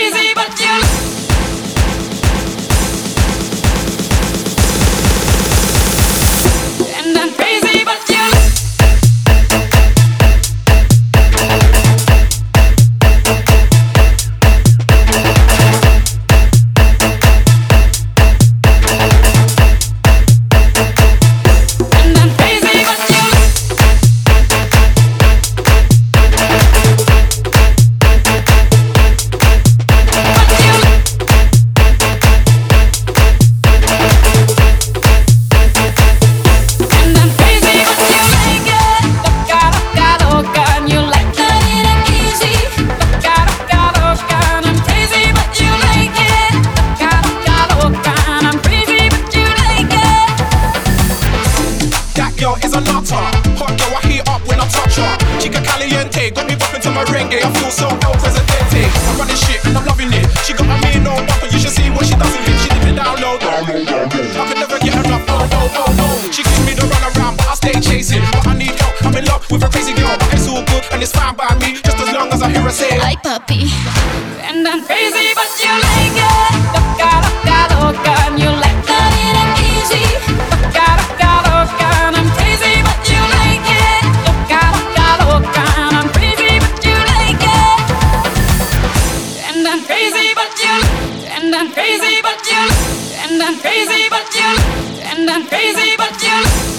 crazy, but you. And I'm crazy, but you. Is a nutter, hot girl, I heat up when I touch her. Chica caliente, got me bumping to merengue. I feel so El Presidente. I'm running shit and I'm loving it. She got a mean no bumper, you should see what she does with it. She live it down low, I could never get enough. Oh no, oh no. She gives me the run around, but I stay chasing. But I need help, I'm in love with a crazy girl. But it's all good and it's fine by me, just as long as I hear her say, "Ay papi." And I'm crazy, but you like it. Loca, loca, loca, and you like that it ain't easy. Loca, loca, loca, and I'm crazy, but you like it. Loca, loca, loca, and I'm crazy, but you like it. And I'm crazy, but you. And I'm crazy, but you. And I'm crazy, but you. And I'm crazy, but you.